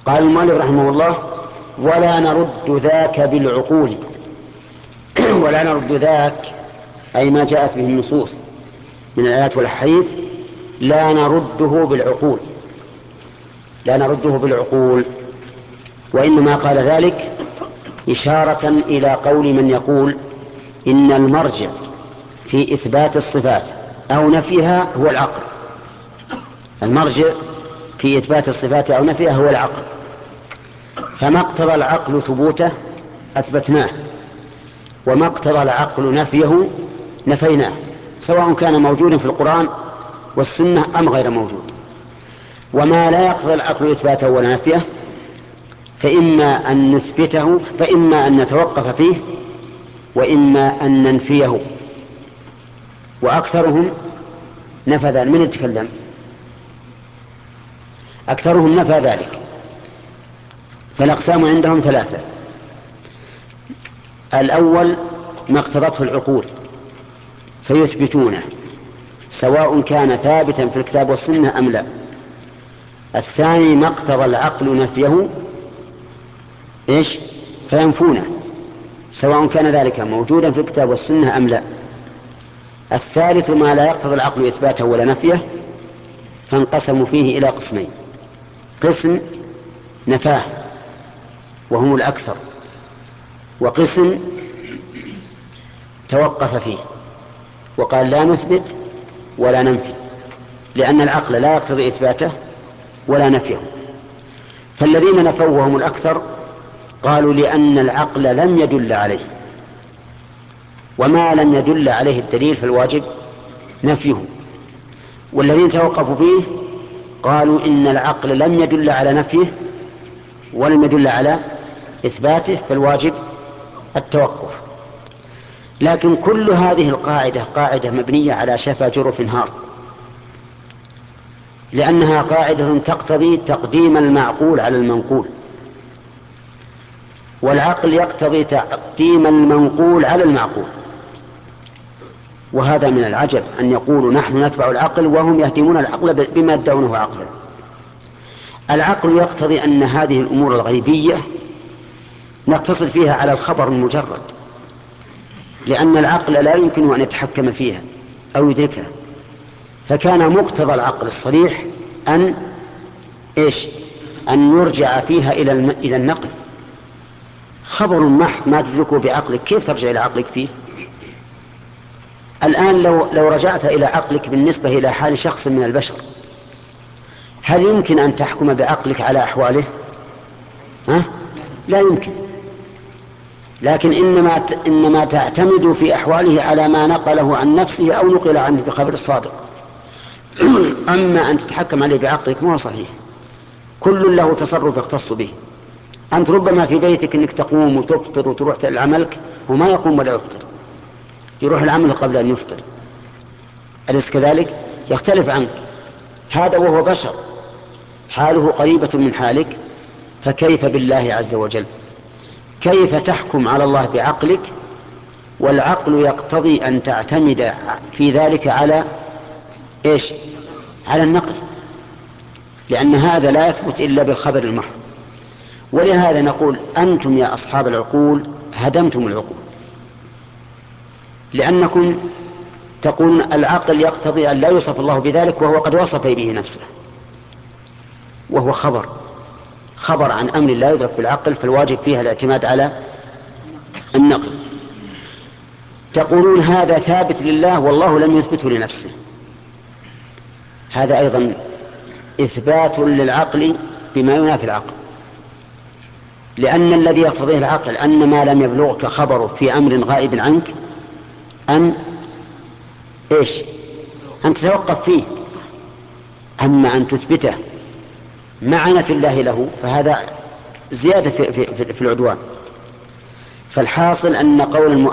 قال المؤلف رحمه الله: ولا نرد ذاك بالعقول. ولا نرد ذاك أي ما جاءت به النصوص من الآيات والأحاديث لا نرده بالعقول، لا نرده بالعقول، وإنما قال ذلك إشارة إلى قول من يقول إن المرجع في إثبات الصفات أو نفيها هو العقل. المرجع في إثبات الصفات أو نفيها هو العقل، فما اقتضى العقل ثبوته أثبتناه، وما اقتضى العقل نفيه نفيناه، سواء كان موجودا في القرآن والسنة أم غير موجود. وما لا يقتضى العقل إثباته ولا نفيه فإما أن نثبته، فإما أن نتوقف فيه، وإما أن ننفيه. وأكثرهم نفى ذلك. من يتكلم؟ أكثرهم نفى ذلك. فالأقسام عندهم ثلاثة: الأول ما اقتضته العقول فيثبتونه سواء كان ثابتا في الكتاب والسنة أم لا. الثاني ما اقتضى العقل نفيه فينفونه سواء كان ذلك موجودا في الكتاب والسنة أم لا. الثالث ما لا يقتضي العقل إثباته ولا نفيه، فانقسموا فيه إلى قسمين: قسم نفاه وهم الأكثر، وقسم توقف فيه وقال لا نثبت ولا ننفي، لأن العقل لا يقتضي إثباته ولا نفيه. فالذين نفوا وهم الأكثر قالوا لأن العقل لم يدل عليه، وما لم يدل عليه الدليل فالواجب نفيه. والذين توقفوا فيه قالوا إن العقل لم يدل على نفيه ولم يدل على إثباته فالواجب التوقف. لكن كل هذه القاعدة قاعدة مبنية على شفا جرف هار، لأنها قاعدة تقتضي تقديم المعقول على المنقول، والعقل يقتضي تقديم المنقول على المعقول. وهذا من العجب أن يقولوا نحن نتبع العقل وهم يهدمون العقل بما يدعونه عقلا. العقل يقتضي أن هذه الأمور الغيبية نقتصر فيها على الخبر المجرد، لأن العقل لا يمكن أن يتحكم فيها أو يدركها. فكان مقتضى العقل الصريح أن أن يرجع فيها إلى النقل. خبر محض ما تدركه بعقلك كيف ترجع إلى عقلك فيه؟ الآن لو رجعت إلى عقلك بالنسبة إلى حال شخص من البشر، هل يمكن أن تحكم بعقلك على أحواله؟ لا يمكن. لكن إنما تعتمد في أحواله على ما نقله عن نفسه أو نقل عنه بخبر الصادق. أما أن تتحكم عليه بعقلك ما هو صحيح. كل له تصرف يختص به. أنت ربما في بيتك أنك تقوم وتفطر وتروح لعملك، وما يقوم ولا يفطر، يروح العمل قبل أن يفطر، أليس كذلك؟ يختلف عنك هذا وهو بشر، حاله قريبة من حالك، فكيف بالله عز وجل؟ كيف تحكم على الله بعقلك والعقل يقتضي أن تعتمد في ذلك على على النقل؟ لأن هذا لا يثبت إلا بالخبر المحض. ولهذا نقول أنتم يا أصحاب العقول هدمتم العقول، لأنكم تقولون العقل يقتضي أن لا يوصف الله بذلك وهو قد وصف به نفسه، وهو خبر عن أمر لا يدرك بالعقل، فالواجب فيها الاعتماد على النقل. تقولون هذا ثابت لله والله لم يثبته لنفسه، هذا أيضا إثبات للعقل بما ينافي العقل، لأن الذي يقتضيه العقل أن ما لم يبلغك خبره في أمر غائب عنك أن أن تتوقف فيه. أما أن تثبته مع نفي الله له فهذا زيادة في العدوان. فالحاصل أن قول